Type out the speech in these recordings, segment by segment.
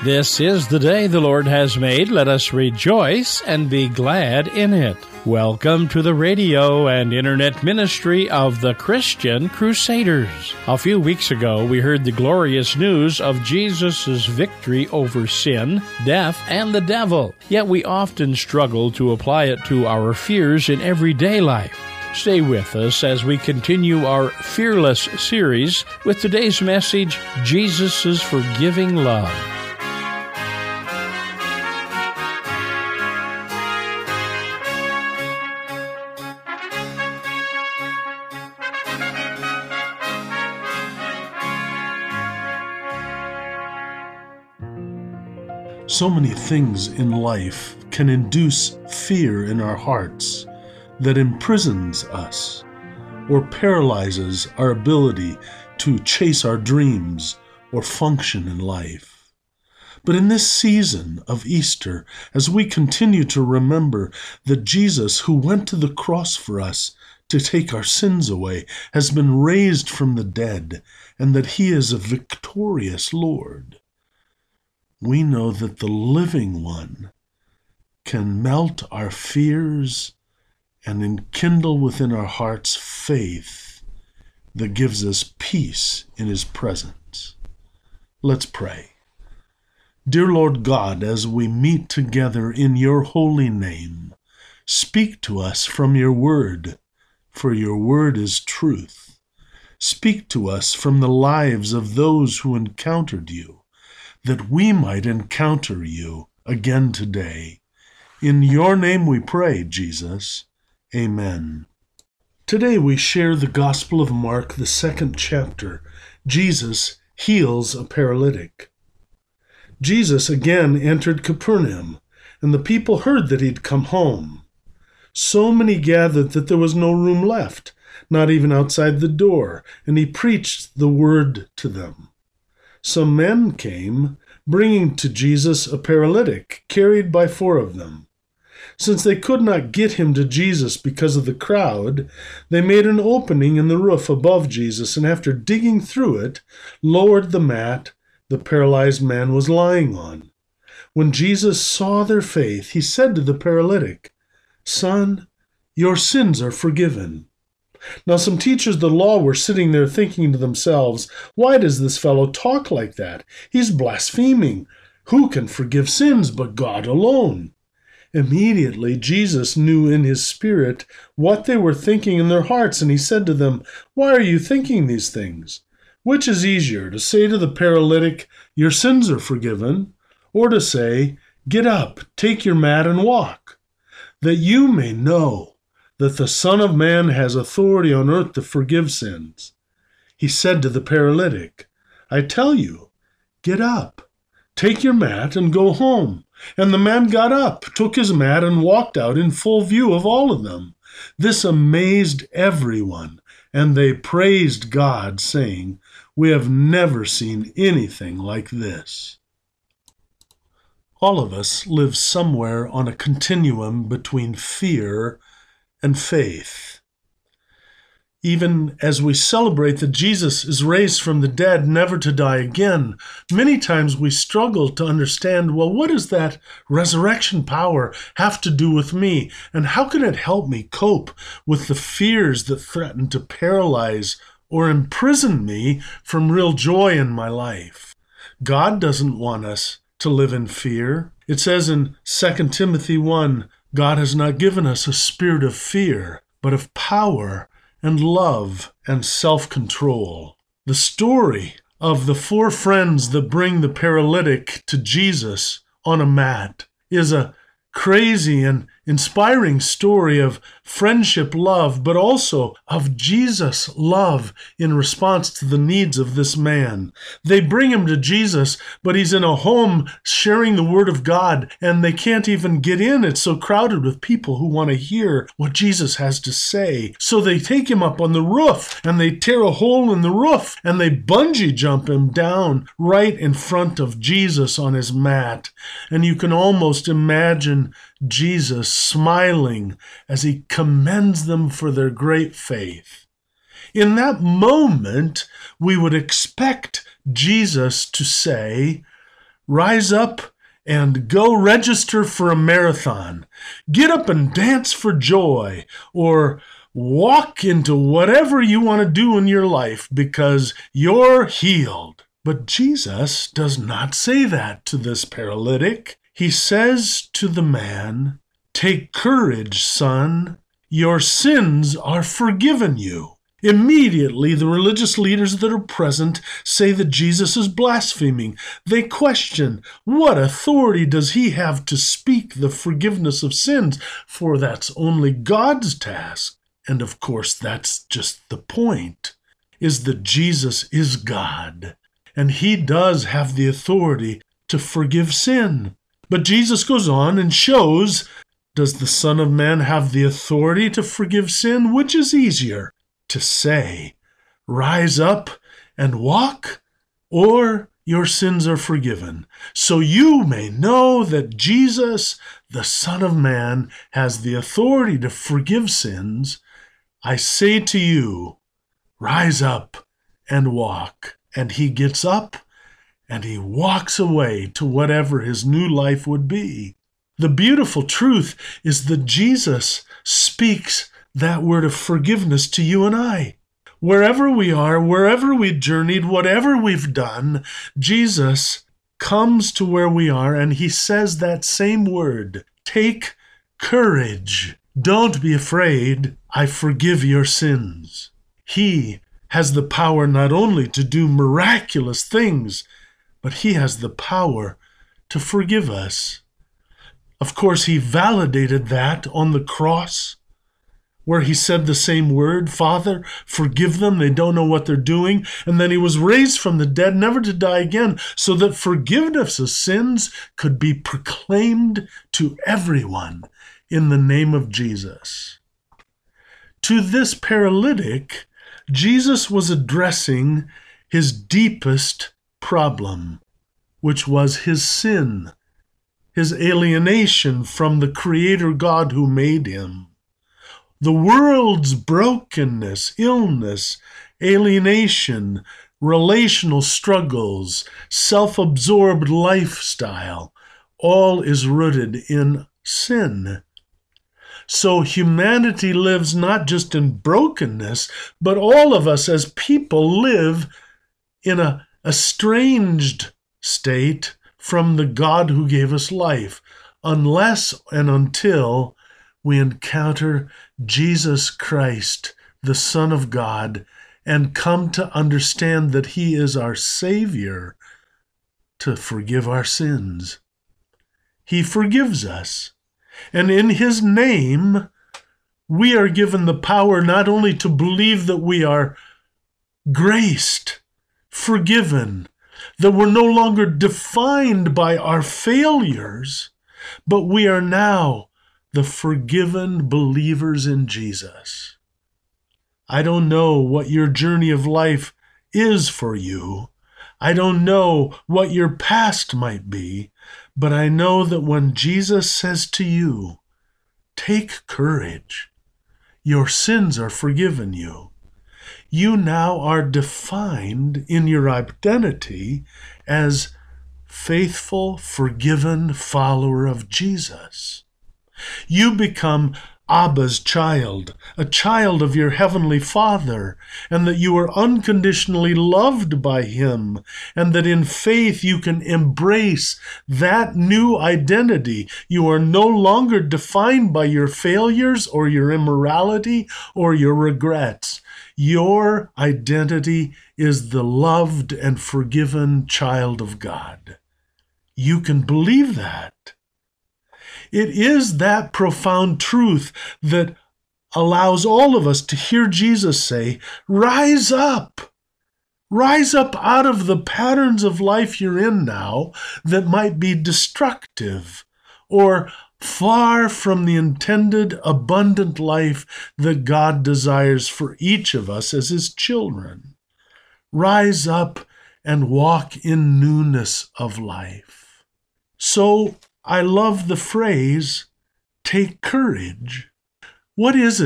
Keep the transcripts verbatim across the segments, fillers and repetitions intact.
This is the day the Lord has made. Let us rejoice and be glad in it. Welcome to the radio and internet ministry of the Christian Crusaders. A few weeks ago, we heard the glorious news of Jesus' victory over sin, death, and the devil. Yet we often struggle to apply it to our fears in everyday life. Stay with us as we continue our Fearless series with today's message, Jesus' Forgiving Love. So many things in life can induce fear in our hearts that imprisons us or paralyzes our ability to chase our dreams or function in life. But in this season of Easter, as we continue to remember that Jesus, who went to the cross for us to take our sins away, has been raised from the dead, and that he is a victorious Lord, we know that the living one can melt our fears and enkindle within our hearts faith that gives us peace in his presence. Let's pray. Dear Lord God, as we meet together in your holy name, speak to us from your word, for your word is truth. Speak to us from the lives of those who encountered you, that we might encounter you again today. In your name we pray, Jesus. Amen. Today we share the Gospel of Mark, the second chapter. Jesus heals a paralytic. Jesus again entered Capernaum, and the people heard that he'd come home. So many gathered that there was no room left, not even outside the door, and he preached the word to them. Some men came, bringing to Jesus a paralytic, carried by four of them. Since they could not get him to Jesus because of the crowd, they made an opening in the roof above Jesus, and after digging through it, lowered the mat the paralyzed man was lying on. When Jesus saw their faith, he said to the paralytic, "Son, your sins are forgiven." Now some teachers of the law were sitting there thinking to themselves, "Why does this fellow talk like that? He's blaspheming. Who can forgive sins but God alone?" Immediately Jesus knew in his spirit what they were thinking in their hearts, and he said to them, "Why are you thinking these things? Which is easier, to say to the paralytic, 'Your sins are forgiven,' or to say, 'Get up, take your mat and walk'? That you may know that the Son of Man has authority on earth to forgive sins." He said to the paralytic, "I tell you, get up, take your mat, and go home." And the man got up, took his mat, and walked out in full view of all of them. This amazed everyone, and they praised God, saying, "We have never seen anything like this." All of us live somewhere on a continuum between fear and faith. Even as we celebrate that Jesus is raised from the dead, never to die again, many times we struggle to understand, well, what does that resurrection power have to do with me? And how can it help me cope with the fears that threaten to paralyze or imprison me from real joy in my life? God doesn't want us to live in fear. It says in Second Timothy one, God has not given us a spirit of fear, but of power and love and self-control. The story of the four friends that bring the paralytic to Jesus on a mat is a crazy and inspiring story of friendship, love, but also of Jesus' love in response to the needs of this man. They bring him to Jesus, but he's in a home sharing the word of God, and they can't even get in. It's so crowded with people who want to hear what Jesus has to say. So they take him up on the roof, and they tear a hole in the roof, and they bungee jump him down right in front of Jesus on his mat. And you can almost imagine Jesus smiling as he commends them for their great faith. In that moment, we would expect Jesus to say, rise up and go register for a marathon. Get up and dance for joy, or walk into whatever you want to do in your life because you're healed. But Jesus does not say that to this paralytic. He says to the man, "Take courage, son. Your sins are forgiven you." Immediately, the religious leaders that are present say that Jesus is blaspheming. They question, what authority does he have to speak the forgiveness of sins? For that's only God's task. And of course, that's just the point, is that Jesus is God. And he does have the authority to forgive sin. But Jesus goes on and shows, does the Son of Man have the authority to forgive sin? Which is easier, to say, rise up and walk, or your sins are forgiven? So you may know that Jesus, the Son of Man, has the authority to forgive sins. I say to you, rise up and walk. And he gets up and he walks away to whatever his new life would be. The beautiful truth is that Jesus speaks that word of forgiveness to you and I. Wherever we are, wherever we journeyed, whatever we've done, Jesus comes to where we are and he says that same word. Take courage. Don't be afraid. I forgive your sins. He has the power not only to do miraculous things, but he has the power to forgive us. Of course, he validated that on the cross, where he said the same word, Father, forgive them, they don't know what they're doing. And then he was raised from the dead, never to die again, so that forgiveness of sins could be proclaimed to everyone in the name of Jesus. To this paralytic, Jesus was addressing his deepest problem, which was his sin, his alienation from the Creator God who made him. The world's brokenness, illness, alienation, relational struggles, self-absorbed lifestyle, all is rooted in sin. So humanity lives not just in brokenness, but all of us as people live in a estranged state from the God who gave us life, unless and until we encounter Jesus Christ, the Son of God, and come to understand that he is our Savior to forgive our sins. He forgives us. And in his name, we are given the power not only to believe that we are graced, forgiven, that we're no longer defined by our failures, but we are now the forgiven believers in Jesus. I don't know what your journey of life is for you. I don't know what your past might be, but I know that when Jesus says to you, take courage, your sins are forgiven you, you now are defined in your identity as faithful, forgiven follower of Jesus. You become Abba's child, a child of your heavenly Father, and that you are unconditionally loved by him, and that in faith you can embrace that new identity. You are no longer defined by your failures or your immorality or your regrets. Your identity is the loved and forgiven child of God. You can believe that. It is that profound truth that allows all of us to hear Jesus say, rise up. Rise up out of the patterns of life you're in now that might be destructive or far from the intended abundant life that God desires for each of us as his children. Rise up and walk in newness of life. So, I love the phrase, take courage. What is it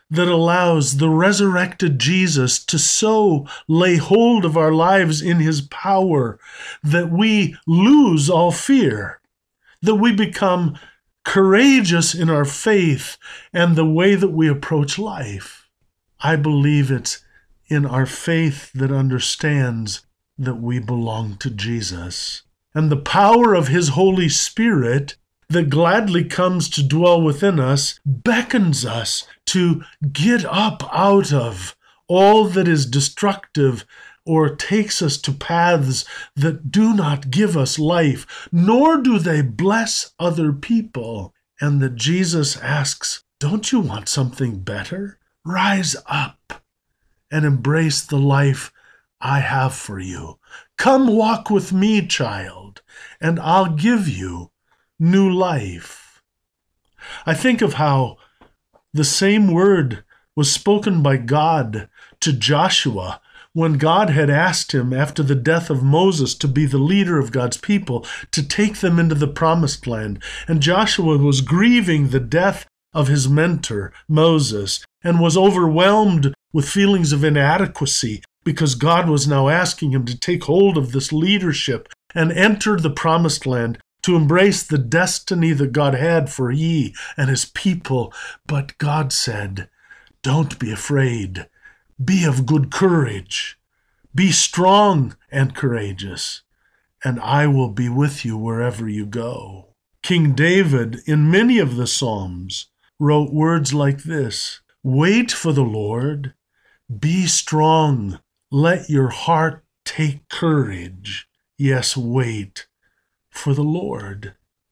that allows the resurrected Jesus to so lay hold of our lives in his power that we lose all fear, that we become courageous in our faith and the way that we approach life. I believe it's in our faith that understands that we belong to Jesus. And the power of his Holy Spirit that gladly comes to dwell within us beckons us to get up out of all that is destructive or takes us to paths that do not give us life, nor do they bless other people. And that Jesus asks, don't you want something better? Rise up and embrace the life I have for you. Come walk with me, child, and I'll give you new life. I think of how the same word was spoken by God to Joshua when God had asked him after the death of Moses to be the leader of God's people, to take them into the promised land. And Joshua was grieving the death of his mentor, Moses, and was overwhelmed with feelings of inadequacy because God was now asking him to take hold of this leadership and enter the promised land, to embrace the destiny that God had for he and his people. But God said, don't be afraid. Be of good courage. Be strong and courageous, and I will be with you wherever you go. King David, in many of the Psalms, wrote words like this: wait for the Lord, be strong, let your heart take courage. Yes, wait for the Lord.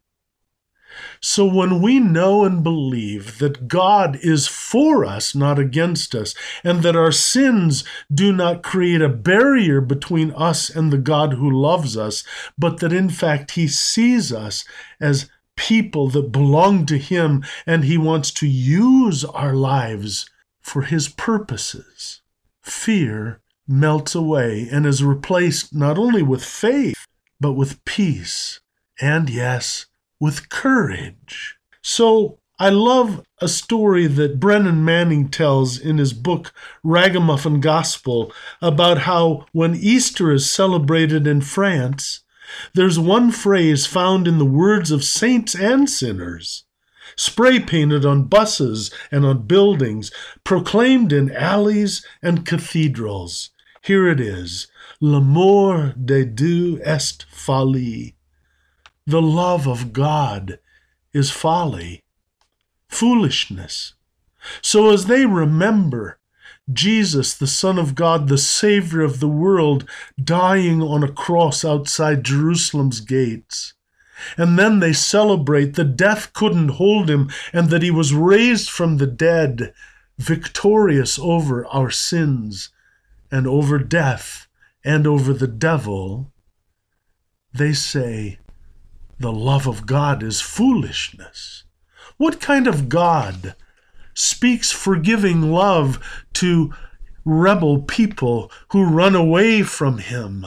So when we know and believe that God is for us, not against us, and that our sins do not create a barrier between us and the God who loves us, but that in fact he sees us as people that belong to him, and he wants to use our lives for his purposes, fear melts away and is replaced not only with faith, but with peace, and yes, with courage. So I love a story that Brennan Manning tells in his book Ragamuffin Gospel about how when Easter is celebrated in France, there's one phrase found in the words of saints and sinners, spray painted on buses and on buildings, proclaimed in alleys and cathedrals. Here it is: L'amour de Dieu est folie. The love of God is folly, foolishness. So as they remember Jesus, the Son of God, the Savior of the world, dying on a cross outside Jerusalem's gates, and then they celebrate that death couldn't hold him and that he was raised from the dead, victorious over our sins and over death and over the devil, they say, the love of God is foolishness. What kind of God speaks forgiving love to rebel people who run away from him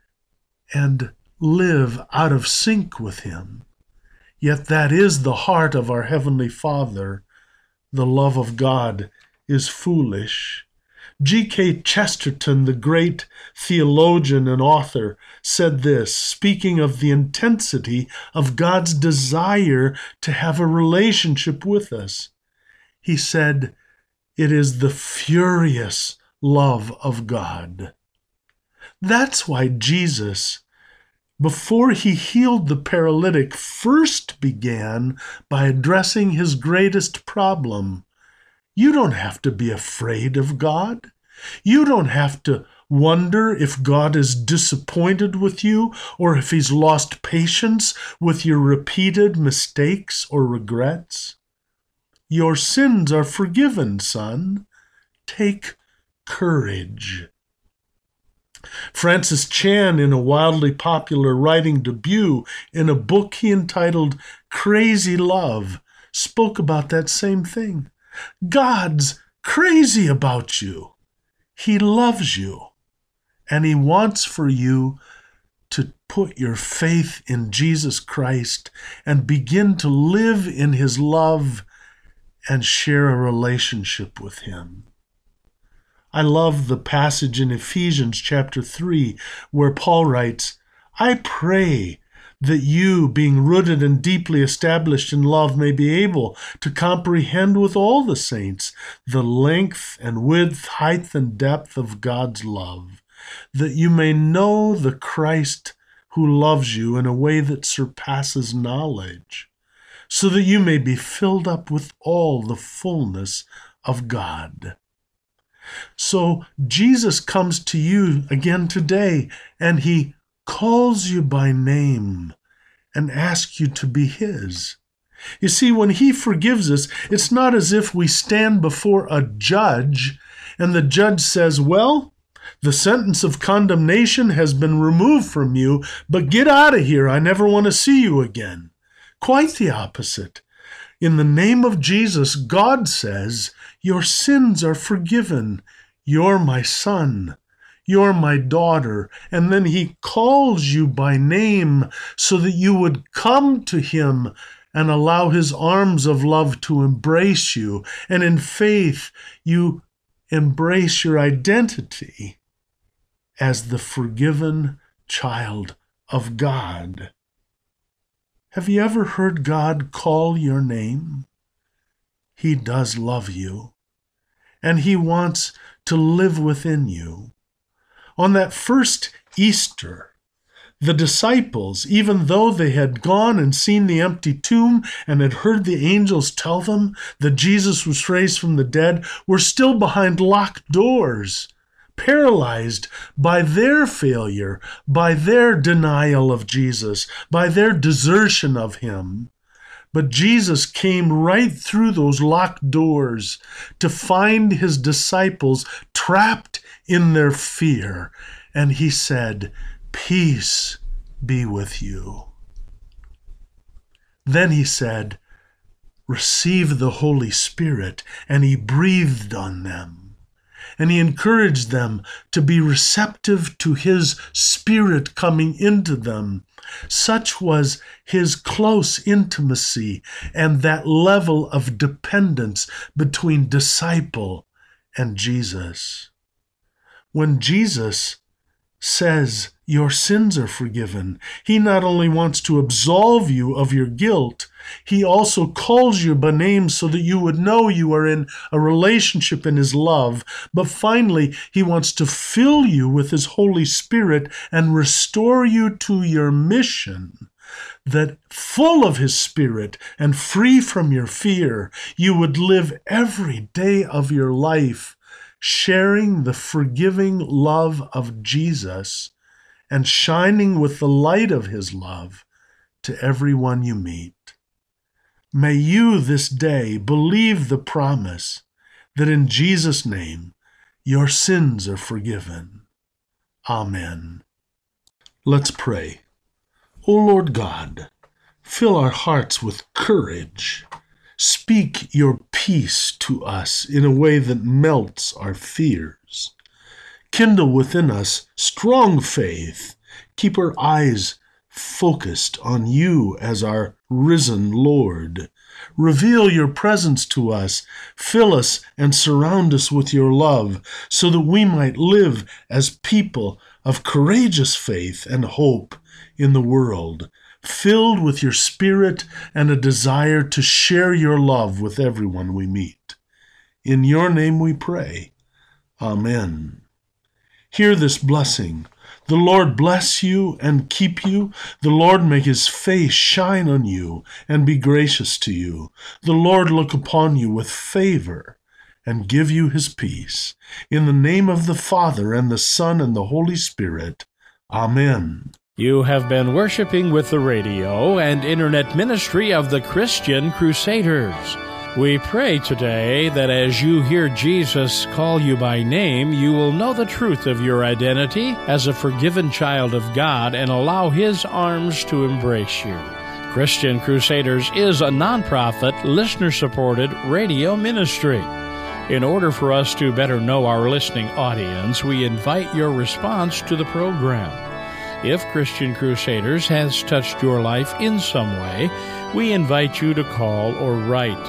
and live out of sync with him? Yet that is the heart of our Heavenly Father. The love of God is foolish. G K Chesterton, the great theologian and author, said this, speaking of the intensity of God's desire to have a relationship with us. He said, it is the furious love of God. That's why Jesus, before he healed the paralytic, first began by addressing his greatest problem. You don't have to be afraid of God. You don't have to wonder if God is disappointed with you or if he's lost patience with your repeated mistakes or regrets. Your sins are forgiven, son. Take courage. Francis Chan, in a wildly popular writing debut in a book he entitled Crazy Love, spoke about that same thing. God's crazy about you. He loves you, and he wants for you to put your faith in Jesus Christ and begin to live in his love and share a relationship with him. I love the passage in Ephesians chapter three where Paul writes, I pray that you, being rooted and deeply established in love, may be able to comprehend with all the saints the length and width, height and depth of God's love, that you may know the Christ who loves you in a way that surpasses knowledge, so that you may be filled up with all the fullness of God. So Jesus comes to you again today, and he calls you by name and asks you to be his. You see, when he forgives us, it's not as if we stand before a judge and the judge says, well, the sentence of condemnation has been removed from you, but get out of here. I never want to see you again. Quite the opposite. In the name of Jesus, God says, your sins are forgiven. You're my son. You're my daughter. And then he calls you by name so that you would come to him and allow his arms of love to embrace you. And in faith, you embrace your identity as the forgiven child of God. Have you ever heard God call your name? He does love you, and he wants to live within you. On that first Easter, the disciples, even though they had gone and seen the empty tomb and had heard the angels tell them that Jesus was raised from the dead, were still behind locked doors, paralyzed by their failure, by their denial of Jesus, by their desertion of him. But Jesus came right through those locked doors to find his disciples trapped in their fear. And he said, peace be with you. Then he said, receive the Holy Spirit. And he breathed on them. And he encouraged them to be receptive to his Spirit coming into them. Such was his close intimacy and that level of dependence between disciple and Jesus. When Jesus says your sins are forgiven, he not only wants to absolve you of your guilt, he also calls you by name so that you would know you are in a relationship in his love. But finally, he wants to fill you with his Holy Spirit and restore you to your mission, that full of his Spirit and free from your fear, you would live every day of your life sharing the forgiving love of Jesus and shining with the light of his love to everyone you meet. May you this day believe the promise that in Jesus' name your sins are forgiven. Amen. Let's pray. O Lord God, fill our hearts with courage. Speak your peace to us in a way that melts our fears. Kindle within us strong faith. Keep our eyes focused on you as our risen Lord. Reveal your presence to us. Fill us and surround us with your love so that we might live as people of courageous faith and hope in the world, filled with your Spirit and a desire to share your love with everyone we meet. In your name we pray. Amen. Hear this blessing. The Lord bless you and keep you. The Lord make his face shine on you and be gracious to you. The Lord look upon you with favor and give you his peace. In the name of the Father and the Son and the Holy Spirit. Amen. You have been worshiping with the radio and internet ministry of the Christian Crusaders. We pray today that as you hear Jesus call you by name, you will know the truth of your identity as a forgiven child of God and allow his arms to embrace you. Christian Crusaders is a nonprofit, listener-supported radio ministry. In order for us to better know our listening audience, we invite your response to the program. If Christian Crusaders has touched your life in some way, we invite you to call or write.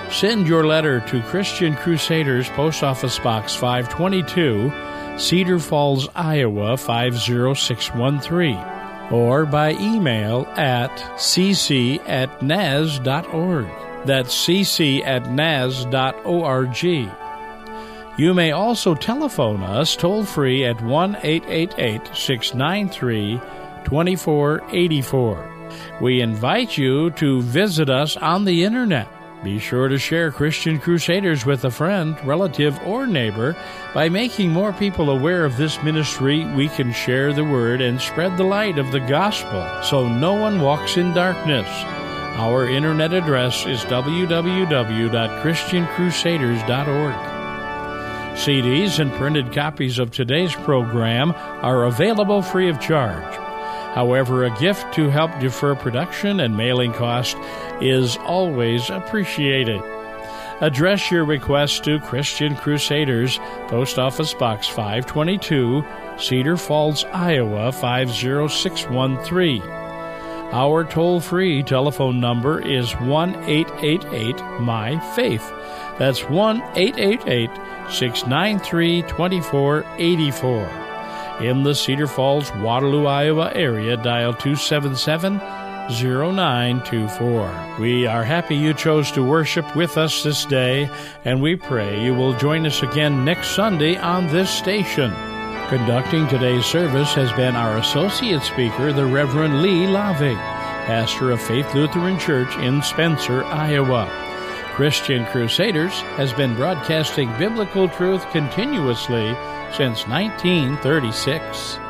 Send your letter to Christian Crusaders, Post Office Box five twenty-two, Cedar Falls, Iowa five zero six one three, or by email at cc at naz dot org. That's cc at naz dot org. You may also telephone us toll-free at one eight eight eight, six nine three, two four eight four. We invite you to visit us on the Internet. Be sure to share Christian Crusaders with a friend, relative, or neighbor. By making more people aware of this ministry, we can share the word and spread the light of the gospel so no one walks in darkness. Our Internet address is w w w dot christian crusaders dot org. C Ds and printed copies of today's program are available free of charge. However, a gift to help defer production and mailing cost is always appreciated. Address your request to Christian Crusaders, Post Office Box five twenty-two, Cedar Falls, Iowa five zero six one three. Our toll-free telephone number is one eight eight eight, M Y, FAITH. That's one eight eight eight, six nine three, two four eight four. In the Cedar Falls, Waterloo, Iowa area, dial two seven seven, zero nine two four. We are happy you chose to worship with us this day, and we pray you will join us again next Sunday on this station. Conducting today's service has been our associate speaker, the Reverend Lee Lavig, pastor of Faith Lutheran Church in Spencer, Iowa. Christian Crusaders has been broadcasting biblical truth continuously since nineteen thirty-six.